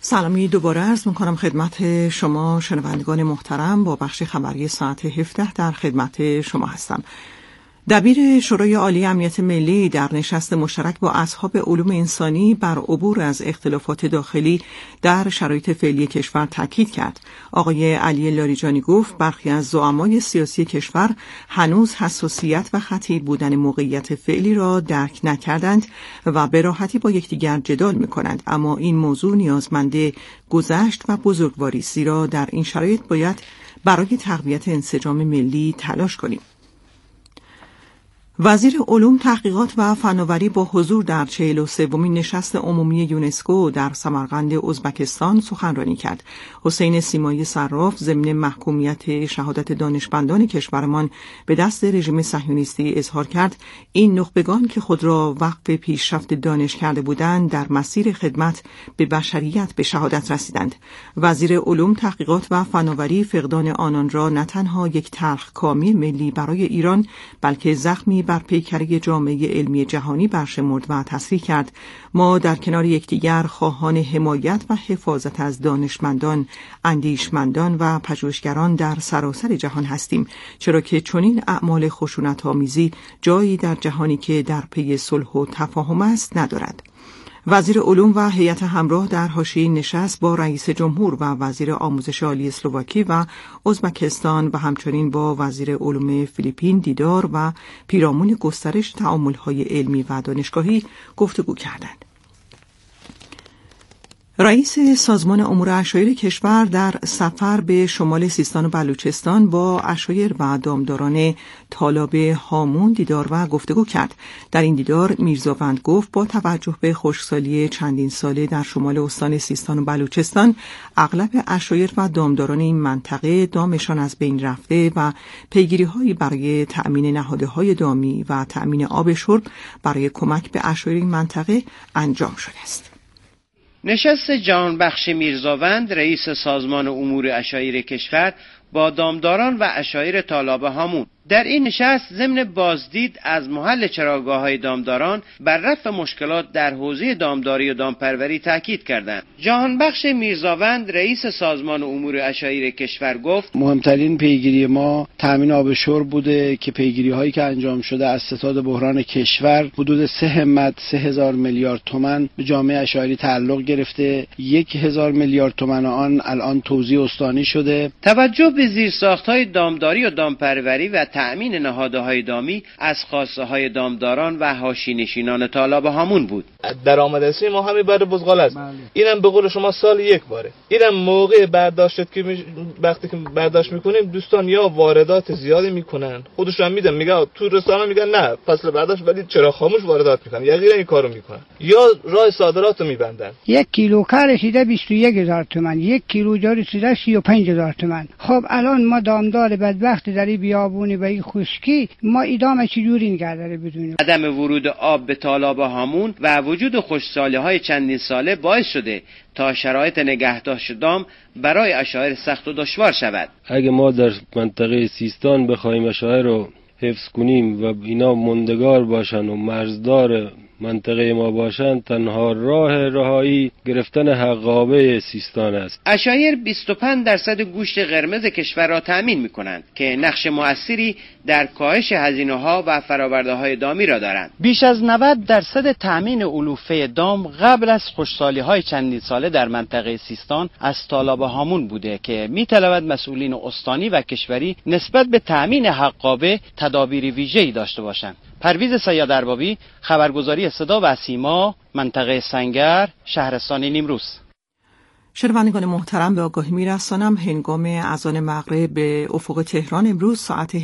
سلامی دوباره عرض می‌کنم خدمت شما شنوندگان محترم. با بخش خبری ساعت 17 در خدمت شما هستم. دبیر شورای عالی امنیت ملی در نشست مشترک با اصحاب علوم انسانی بر عبور از اختلافات داخلی در شرایط فعلی کشور تاکید کرد. آقای علی لاریجانی گفت برخی از زعمای سیاسی کشور هنوز حساسیت و خطیر بودن موقعیت فعلی را درک نکردند و به راحتی با یکدیگر جدال می‌کنند، اما این موضوع نیازمند گذشت و بزرگواری، زیرا در این شرایط باید برای تقویت انسجام ملی تلاش کنیم. وزیر علوم، تحقیقات و فناوری با حضور در 43مین نشست عمومی یونسکو در سمرقند ازبکستان سخنرانی کرد. حسین سیمایی صراف ضمن محکومیت شهادت دانشمندان کشورمان به دست رژیم صهیونیستی اظهار کرد این نخبگان که خود را وقف پیشرفت دانش کرده بودند در مسیر خدمت به بشریت به شهادت رسیدند. وزیر علوم، تحقیقات و فناوری فقدان آنان را نه تنها یک تلخکامی ملی برای ایران بلکه زخمی بر پیکره جامعه علمی جهانی برشمرد و تصریح کرد. ما در کنار یکدیگر خواهان حمایت و حفاظت از دانشمندان، اندیشمندان و پژوهشگران در سراسر جهان هستیم، چرا که چنین اعمال خشونت‌آمیزی جایی در جهانی که در پی صلح و تفاهم است ندارد. وزیر علوم و هیئت همراه در حاشیه نشست با رئیس جمهور و وزیر آموزش عالی اسلواکی و ازبکستان و همچنین با وزیر علوم فیلیپین دیدار و پیرامون گسترش تعامل‌های علمی و دانشگاهی گفتگو کردند. رئیس سازمان امور عشایر کشور در سفر به شمال سیستان و بلوچستان با عشایر و دامداران تالاب هامون دیدار و گفتگو کرد. در این دیدار میرزاوند گفت با توجه به خشکسالی چندین ساله در شمال استان سیستان و بلوچستان، اغلب عشایر و دامداران این منطقه دامشان از بین رفته و پیگیری‌هایی برای تأمین نهادهای دامی و تأمین آب شرب برای کمک به عشایر این منطقه انجام شده است. نشست جهانبخش میرزاوند رئیس سازمان امور عشایر کشور با دامداران و عشایر تالاب هامون. در این نشست ضمن بازدید از محل چراگاه‌های دامداران بر رفع مشکلات در حوزه دامداری و دامپروری تاکید کردند. جهانبخش میرزاوند رئیس سازمان امور عشایر کشور گفت مهمترین پیگیری ما تامین آب شرب بوده که پیگیری‌هایی که انجام شده از ستاد بحران کشور حدود 3,000 میلیارد تومان به جامعه عشایری تعلق گرفته. 1,000 میلیارد تومان آن الان توزیع استانی شده. توجه به زیرساخت‌های دامداری و دامپروری و تأمین نهادهای دامی از خواسته‌های دامداران و حاشیه‌نشینان تالاب هامون بود. درآمد اصلی ما همین بر بزغال است. اینم به قول شما سال یک باره. اینم موقع برداشت که وقتی که برداشت میکنیم دوستان یا واردات زیادی میکنن، خودشون میدن میگن تو رستوران میگن نه فصل برداشت، ولی چرا خاموش واردات میکنن یا غیره این کارو میکنن یا راه صادرات رو میبندن. 1 کیلو کار رسیده 21,000 تومان، 1 کیلو جا رسیده 35,000 تومان. خب الان ما دامدار بدبخت در این بیابونی و این خشکی ما ادامه چجوری نگه داره بدونیم. عدم ورود آب به تالاب هامون و وجود خشکسالی‌های چندین ساله باعث شده تا شرایط نگهداشت دام برای عشایر سخت و دشوار شود. اگه ما در منطقه سیستان بخوایم عشایر رو حفظ کنیم و اینا موندگار باشن و مرزدار منطقه ما باشند، تنها راه رهایی گرفتن حقابه سیستان است. عشایر 25% گوشت قرمز کشور را تأمین می‌کنند که نقش مؤثری در کاهش هزینه‌ها و فرآورده‌های دامی را دارند. بیش از 90% تأمین علوفه دام قبل از خشکسالی‌های چندین ساله در منطقه سیستان از تالاب هامون بوده که می‌طلبد مسئولین استانی و کشوری نسبت به تأمین حقابه تدابیر ویژه‌ای داشته باشند. پرویز سیاد اربابی، خبرگزاری صدا و سیما، منطقه سنگر، شهرستان نیمروز. شنوندگان محترم، به آگاهی می‌رسانم هنگام اذان مغرب به افق تهران امروز ساعت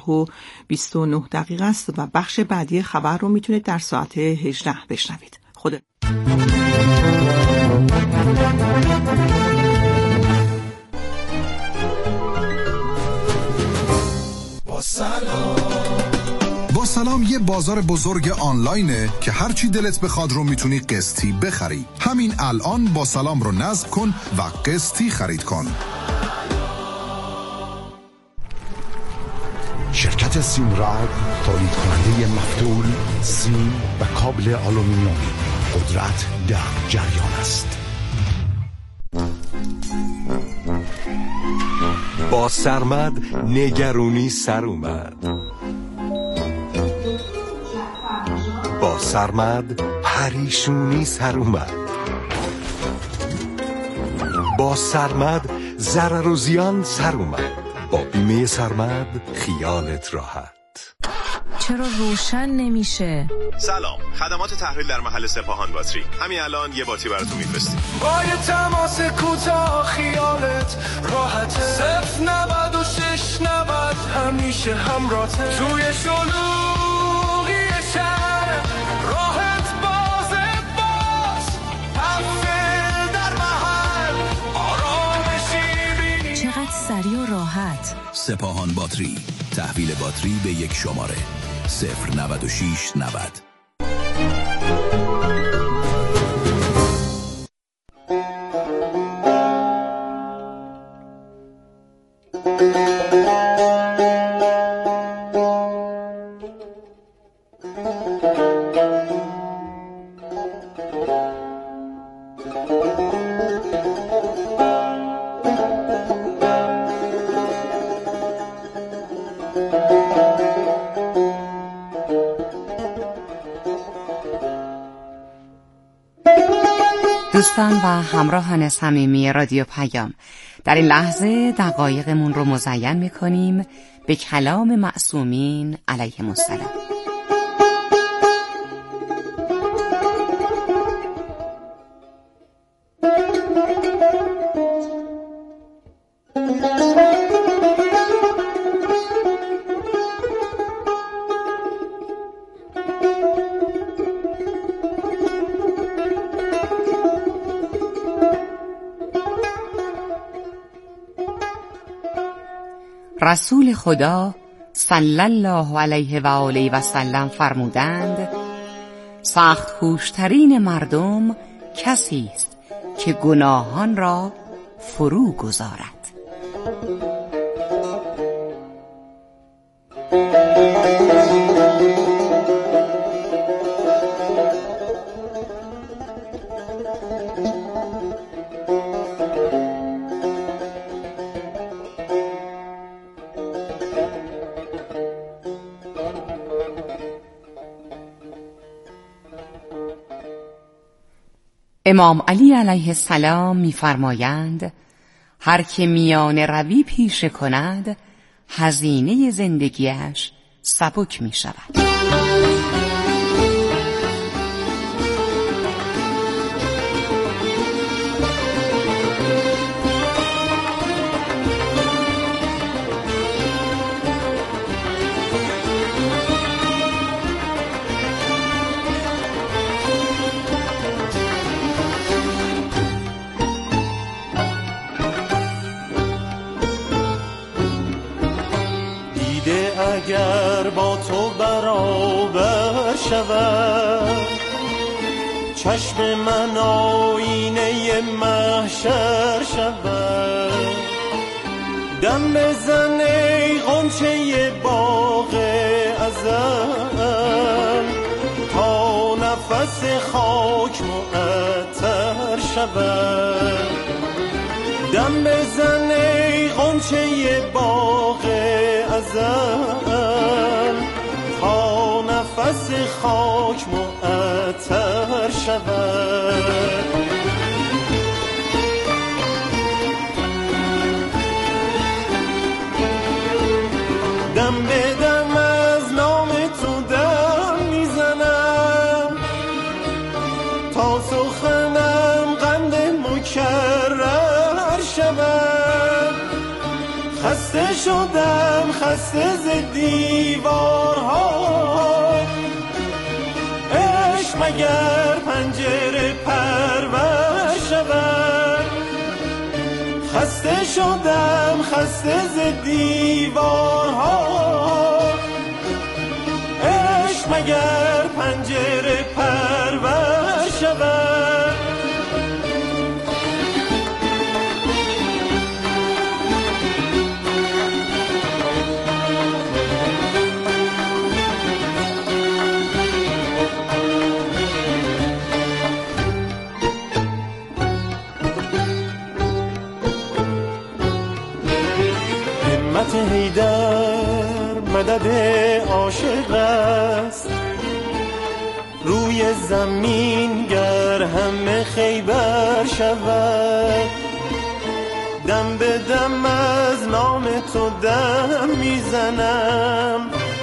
17:29 است و بخش بعدی خبر رو میتونید در ساعت 18 بشنوید. خدا سلام یه بازار بزرگ آنلاینه که هرچی دلت بخواد رو میتونی قسطی بخری. همین الان با سلام رو نصب کن و قسطی خرید کن. شرکت سیمراد تولید کننده مفتول، سیم و کابل آلومینیومی، قدرت در جریان است. با سرمد نگرونی سر اومد، با سرمد پریشونی سر اومد، با سرمد ضرر و زیان سر اومد. با بیمه سرمد خیالت راحت. چرا روشن نمیشه؟ سلام، خدمات تحویل در محل سپاهان باتری. همین الان یه باتری براتون میفرستیم. با یه تماس کوتاه خیالت راحته. 09690 همیشه همراهته. توی شلوغی شهر راحت باز تحویل در محل آرامشی بینی. چقدر سریع و راحت. سپاهان باتری، تحویل باتری به یک شماره 09690. دوستان و همراهان صمیمی رادیو پیام، در این لحظه دقایقمون رو مزین می‌کنیم به کلام معصومین علیهم السلام. رسول خدا صلی الله علیه و آله و سلم فرمودند: سخت کوشترین مردم کسی است که گناهان را فرو گذارد. امام علی علیه السلام می‌فرمایند: هر که میانه روی پیشه کند هزینه زندگیش سبک می‌شود. اگر با تو برابر شود چشم من آینه محشر شود، دم بزن ای غنچه باغ ازل تا نفس خاک معطر شود، دم بزن ای غنچه باغ ازل تا نفس خاک معطر شود. دم به دم از نام تو دم میزنم تا سخنم قند مکرر شود. خسته شدم خسته ز دیوارها، عشق مگر پنجره پرور شود. خسته شدم خسته ز دیوارها، عشق مگر پنجره پرور شود. مدد عاشق است. روی زمین گر همه خیبر شود، دم به دم از نام تو دم میزنم،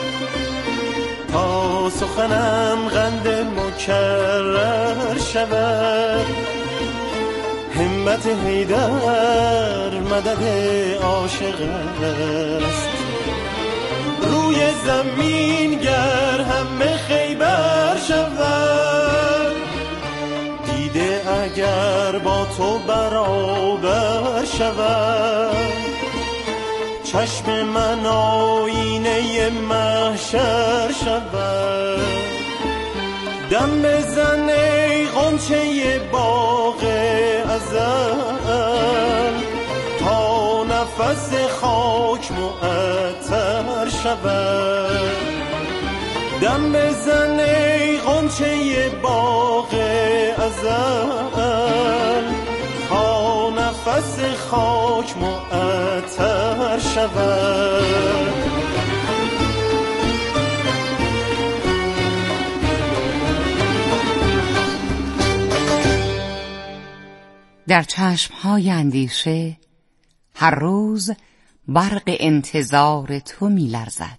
تا سخنم قند مکرر شود. همت حیدر مدد عاشق است. روی زمین گر همه خیبر شود، دیده اگر با تو برابر شود، چشم من آینه محشر شود. دم بزن ای غنچه باغ ازل، تا نفس خاک معطر شود. دم بزن ای غنچه باغ ازل، تا نفس خاک معطر شود. در چشمهای اندیشه هر روز برق انتظار تو می لرزد.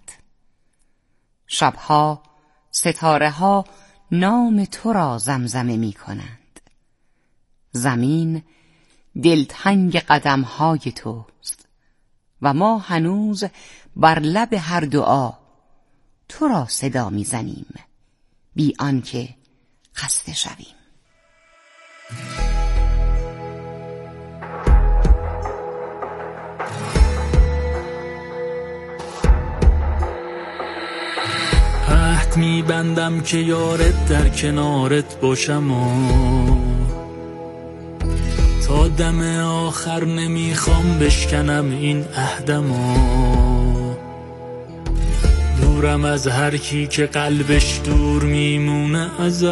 شبها ستاره ها نام تو را زمزمه می کنند. زمین دلتنگ قدم های توست و ما هنوز بر لب هر دعا تو را صدا می زنیم، بی آنکه خسته شویم. عهد می‌بندم که یارت در کنارت باشم و تا دم آخر نمیخوام بشکنم این عهدم و دورم از هر کی که قلبش دور میمونه ازت.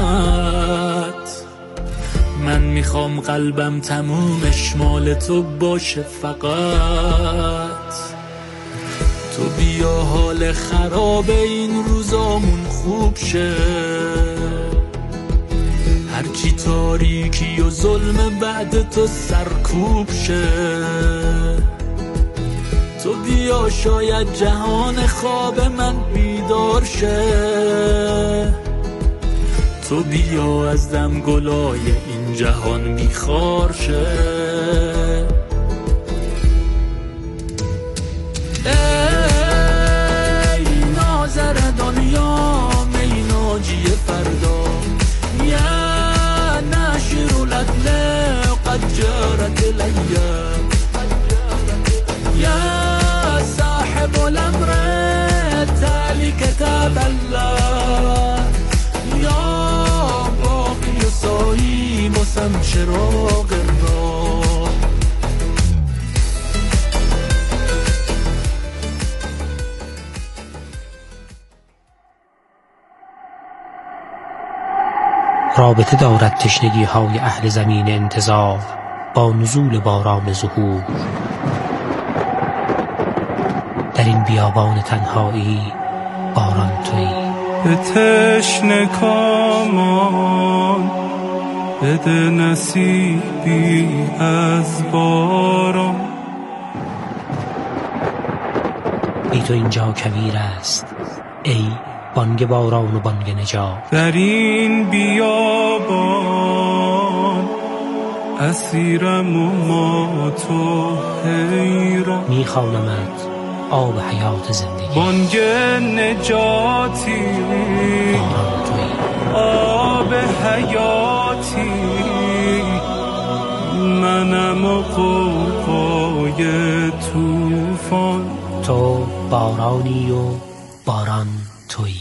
من میخوام قلبم تمومش مال تو باشه فقط. تو بیا حال خراب این روزامون خوب شه، هرچی تاریکی و ظلم بعد تو سرکوب شه. تو بیا شاید جهان خواب من بیدار شه. تو بیا از دم گلای این جهان بیخار شه. دنیا می ناجی فردا یا ناشر لدل قد جرت الايام یا صاحب الامر تالي كتاب الله یا باقی سایی مسم شراق الراه. رابطه دارد تشنگی های اهل زمین انتظار با نزول باران ظهور. در این بیابان تنهایی باران تویی. به تشنه کامان بده نصیبی از باران. بی تو اینجا کویر است ای بانگ باران و بانگ نجات. در این بیابان اسیرم و ما تو حیران. میخوانمت آب حیات زندگی. بانگ نجاتی باران تویی. آب حیاتی منم و قوقای توفان. تو بارانی و باران تویی.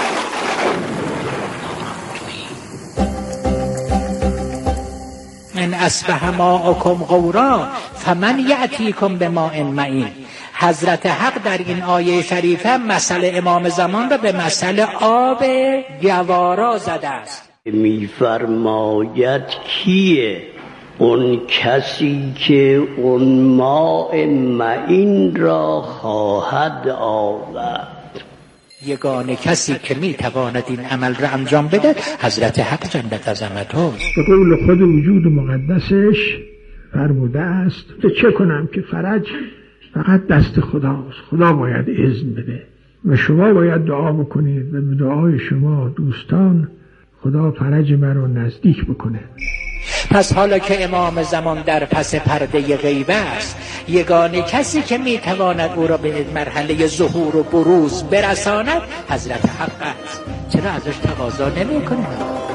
ان اصبح ماءکم غورا فمن یأتیکم بماء معین. حضرت حق در این آیه شریفه مسئله امام زمان را به مسئله آب گوارا زده است. میفرماید کیه اون کسی که اون ماء معین را خواهد آورد. یگانه کسی که میتواند این عمل را انجام بده حضرت حق جلت عظمته. به قول خود وجود مقدسش فرموده است چه کنم که فرج فقط دست خداست، خدا باید اذن بده و شما باید دعا بکنید و به دعای شما دوستان خدا فرج من رو نزدیک بکنه. پس حالا که امام زمان در پس پرده غیب است، یگانه کسی که میتواند او را به مرحله ظهور و بروز برساند حضرت حق است. چرا ازش تقاضا نمی‌کنه؟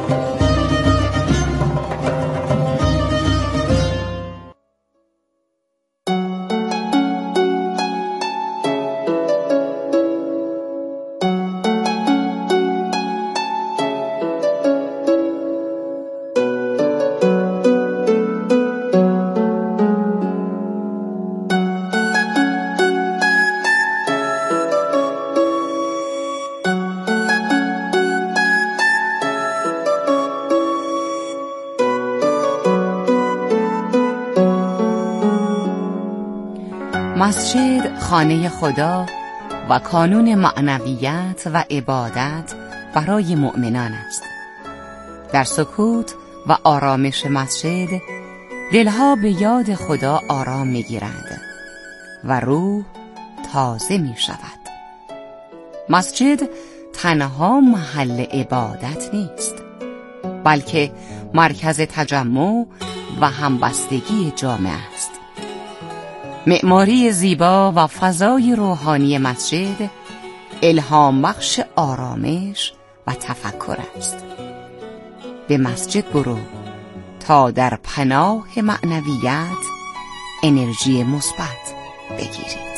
مسجد خانه خدا و کانون معنویت و عبادت برای مؤمنان است. در سکوت و آرامش مسجد دلها به یاد خدا آرام می‌گیرند و روح تازه می‌شود. مسجد تنها محل عبادت نیست، بلکه مرکز تجمع و همبستگی جامعه است. معماری زیبا و فضای روحانی مسجد الهام بخش آرامش و تفکر است. به مسجد برو تا در پناه معنویت انرژی مثبت بگیرید.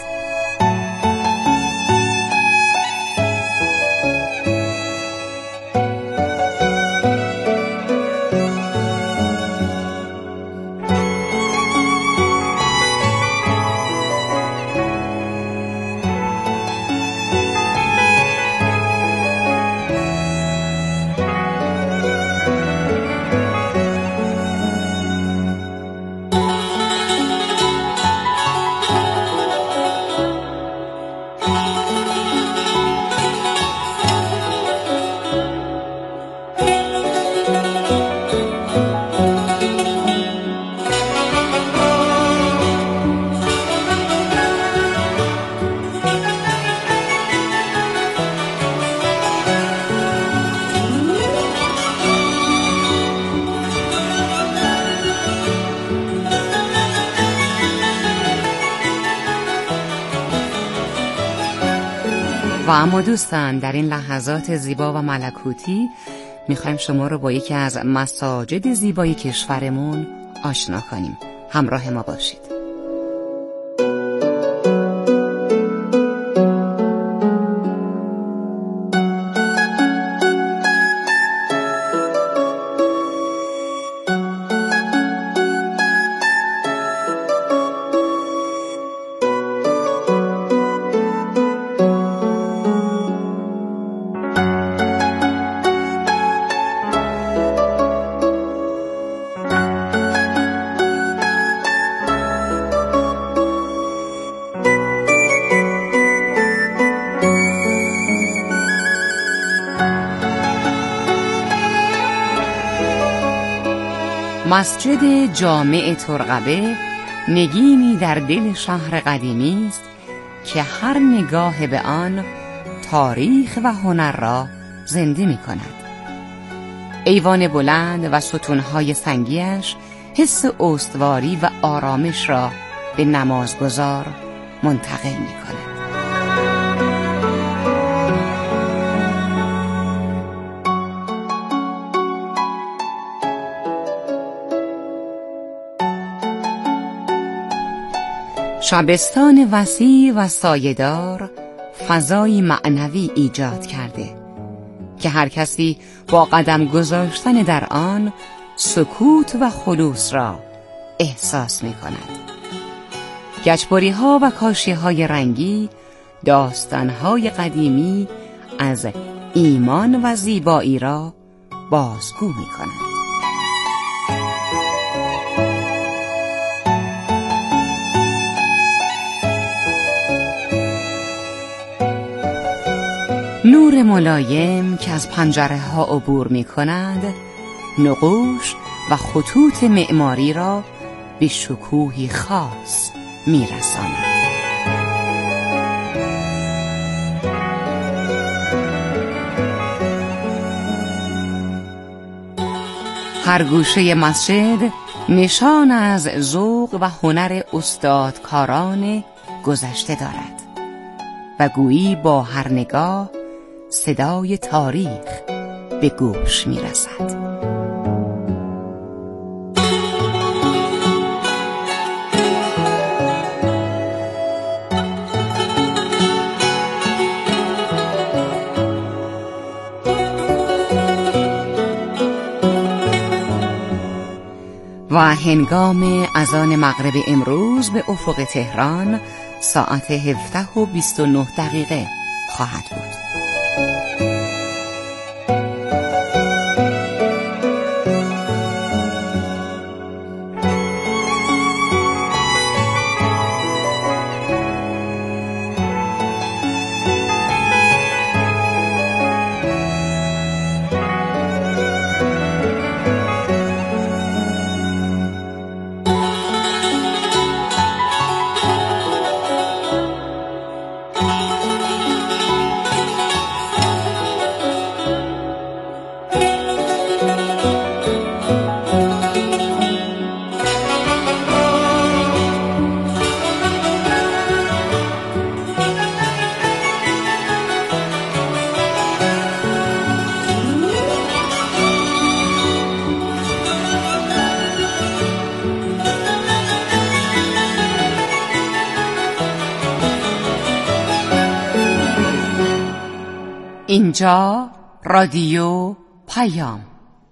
و اما دوستان، در این لحظات زیبا و ملکوتی میخوایم شما رو با یکی از مساجد زیبای کشورمون آشنا کنیم. همراه ما باشید. مسجد جامع ترقبه نگینی در دل شهر قدیمی است که هر نگاه به آن تاریخ و هنر را زنده می کند. ایوان بلند و ستونهای سنگیش حس استواری و آرامش را به نمازگزار منتقل می کند. شبستان وسیع و سایه‌دار فضایی معنوی ایجاد کرده که هر کسی با قدم گذاشتن در آن سکوت و خلوص را احساس می کند. گچبری ها و کاشی های رنگی داستان های قدیمی از ایمان و زیبایی را بازگو می کند. نور ملایم که از پنجره ها عبور می کند نقوش و خطوط معماری را به شکوهی خاص می رساند. هر گوشه مسجد نشان از ذوق و هنر استادکاران گذشته دارد و گویی با هر نگاه صدای تاریخ به گوش می رسد. و هنگام اذان مغرب امروز به افق تهران ساعت 17:29 خواهد بود. اینجا رادیو پیام.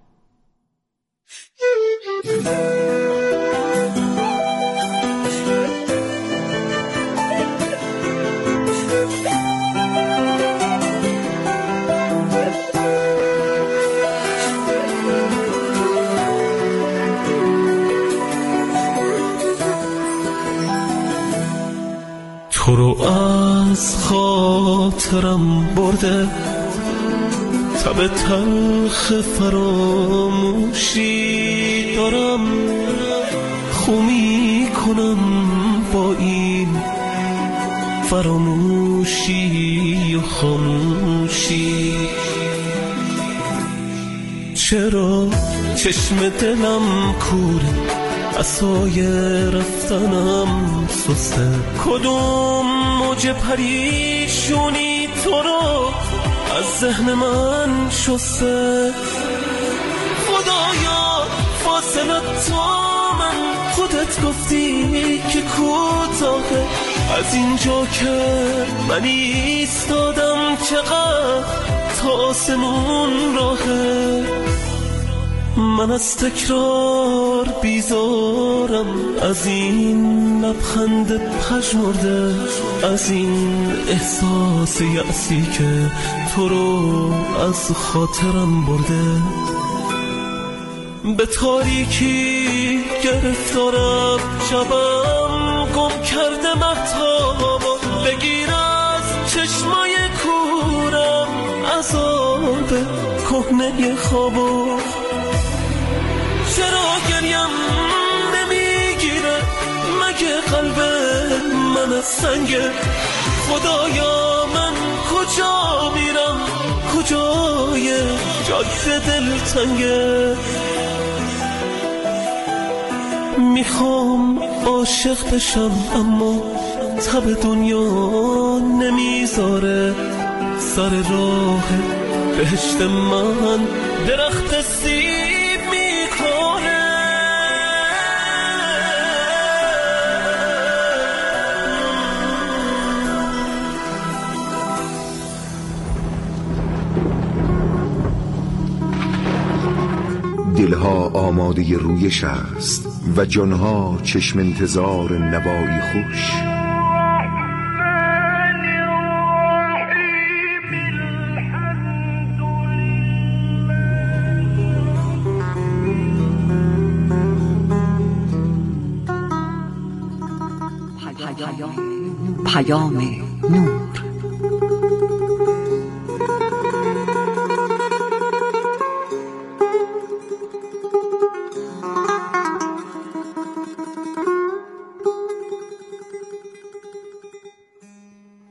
تو رو از خاطرم برده تب تلخ فراموشی دارم، خو میکنم با این فراموشی و خاموشی. چرا چشم دلم کوره، عصای رفتنم سسته، کدوم موج پریشونی تو رو از ذهن من شسته. خدایا فاصله تا من، خودت گفتی که کوتاهه، از اینجا که من ایستادم چقدر تا آسمون راهه. من از تکرار بیزارم، از این لبخند پژمرده، از این احساس یأسی که تو رو از خاطرم برده. به تاریکی گرفتارم، شبم گم کرده مهتابا، بگیر از چشمای کورم عذاب کهنه خوابا. چرا گریم نمیگیره، مگه قلب من از سنگه؟ خدایا من کجا میرم، کجای جاده دلتنگه؟ میخوام عاشق بشم اما تب دنیا نمیذاره، سر راه بهشت من درخت سیب دلها آماده رویش است و جانها چشم انتظار نوایی خوش. پیام نور.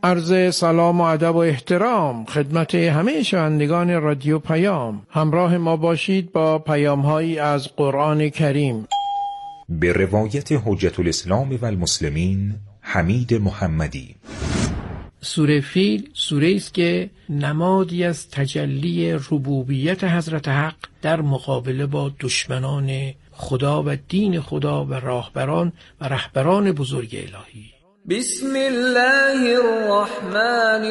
عرض سلام و ادب و احترام خدمت همه شنوندگان رادیو پیام. همراه ما باشید با پیام‌هایی از قرآن کریم. به روایت حجت الاسلام و المسلمین حمید محمدی. سوره فیل سوره است که نمادی از تجلی ربوبیت حضرت حق در مقابله با دشمنان خدا و دین خدا و راهبران و رهبران بزرگ الهی. بسم الله الرحمن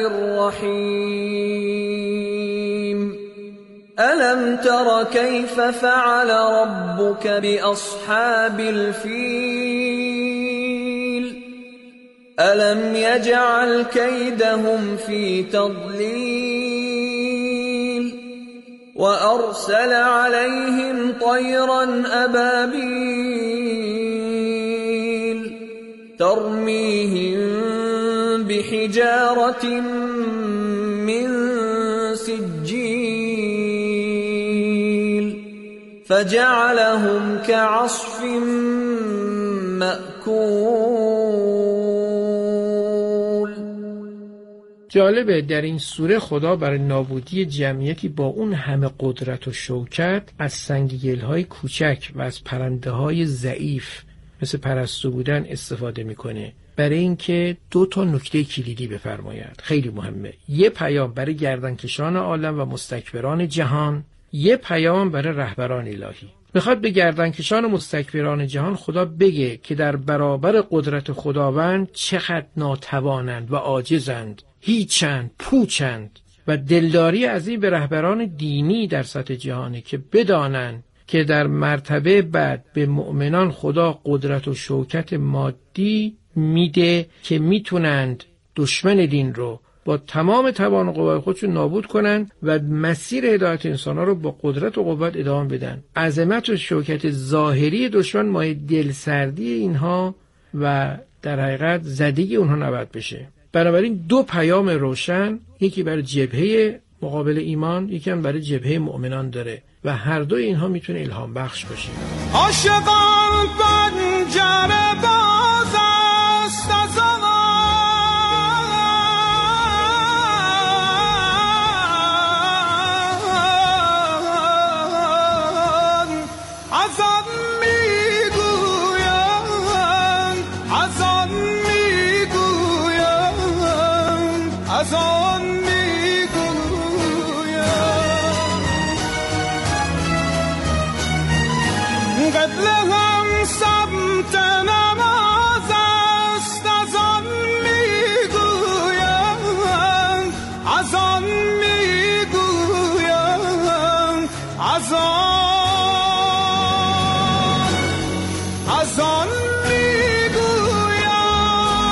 الرحیم. الم تر کیف فعل ربک باصحاب الفیل الم یجعل کیدهم فی تضلیل وارسل علیهم طیرا ابابیل ترمیهم بحجارة من سجیل فجعلهم كعصف مأکول. جالبه در این سوره خدا برای نابودی جمعیتی با اون همه قدرت و شوکت از سنگگل‌های کوچک و از پرنده‌های ضعیف مثل پرستو بودن استفاده میکنه برای اینکه 2 نکته کلیدی بفرماید. خیلی مهمه. یه پیام برای گردنکشان عالم و مستکبران جهان، یه پیام برای رهبران الهی. میخواد به گردنکشان مستکبران جهان خدا بگه که در برابر قدرت خداوند چقدر ناتوانند و عاجزند، هیچند، پوچند، و دلداری از این به رهبران دینی در سطح جهانه که بدانند که در مرتبه بعد به مؤمنان خدا قدرت و شوکت مادی میده که میتونند دشمن دین رو با تمام توان و قوت خودشون نابود کنند و مسیر هدایت انسان‌ها رو با قدرت و قوت ادامه بدن. عظمت و شوکت ظاهری دشمن مایه دلسردی اینها و در حقیقت زدگی اونها نباید بشه. بنابراین 2 پیام روشن، یکی برای جبهه مقابل ایمان، یکی هم برای جبهه مؤمنان داره و هر دو اینها میتونه الهام بخش باشه. عاشقان پنجره باز است از آن میگویند، از آن میگویند، از آن قبله هم سمت نماز است، از آن میگویند، از آن میگویند، از آن میگویند.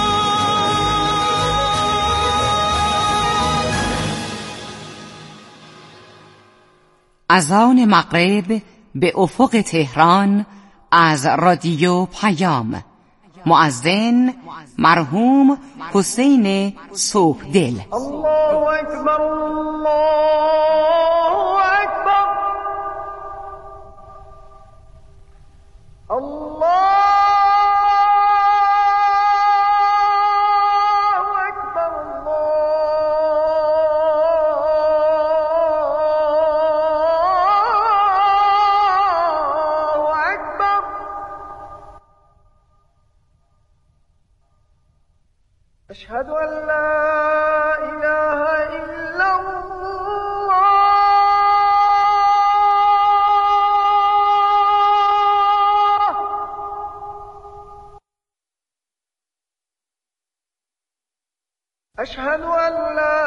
اذان مغرب به افق تهران از رادیو پیام. مؤذن مرحوم حسین صبحدل. الله اکبر، الله اکبر، الله أشهد أن لا إله إلا الله أشهد أن لا